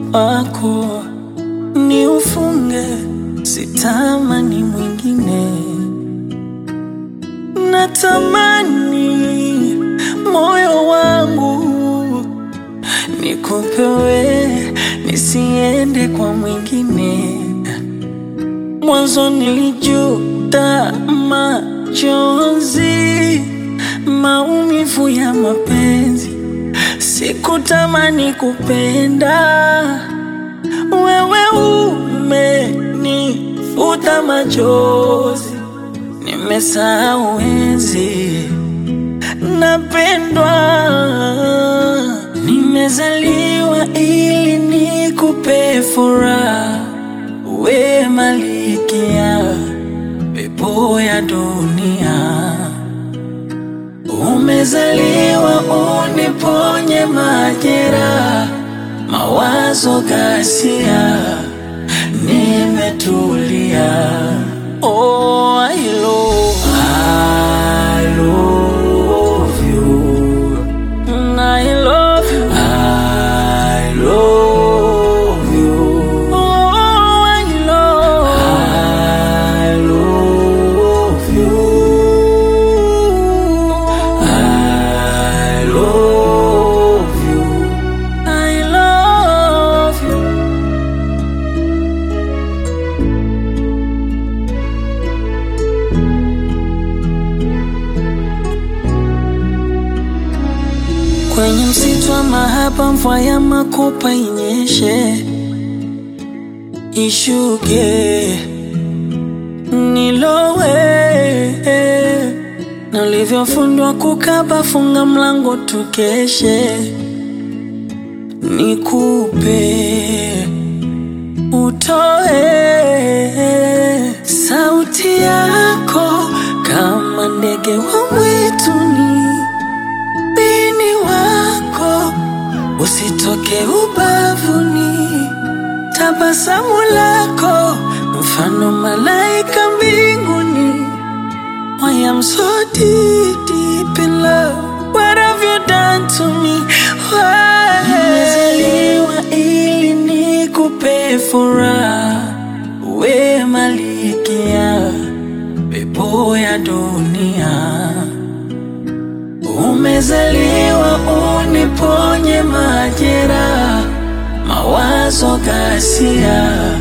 wako ni ufunge, sitamani mwingine. Natamani moyo wangu nikupewe, nisiende kwa mwingine. Mwanzo nilijuta machozi, maumivu ya mapenzi. Sikutamani kupenda, wewe umenifuta machozi. Nimesahau enzi napendwa, nimezaliwa ili nikupe furaha. We malikia pepo ya dunia, umezaliwa uniponye majeraha, mawazo ghasia, nimetulia. Oh, I love you. I love you. I love you. Oh, I love you. I love you. I love you. Kwenye msitu wa mahaba, mvua ya makopa inyeshe, ishuke, nilowe. Na ulivyofundwa kukaba, funga mlango tukeshe. Nikupe, utoe sauti yako kama ndege wa mwituni. Bini wako usitoke ubavuni, tabasamu lako mfano malaika mbinguni. I am so deep in love. What have you done to me? Why? Nimezaliwa ili nikupe furaha, we malikia pepo ya dunia. Umezaliwa uniponye majeraha, mawazo ghasia,